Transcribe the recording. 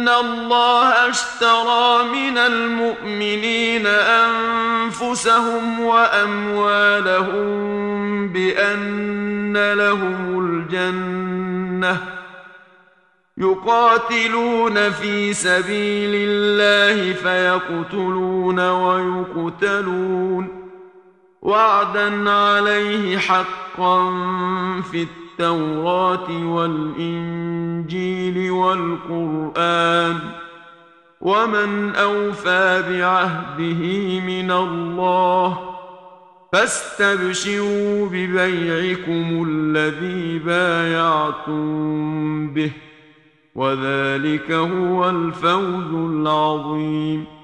إن الله اشترى من المؤمنين أنفسهم وأموالهم بأن لهم الجنة يقاتلون في سبيل الله فيقتلون ويقتلون وعدا عليه حقا في التوراة والإنجيل والقرآن ومن أوفى بعهده من الله فاستبشروا ببيعكم الذي بايعتم به وذلك هو الفوز العظيم.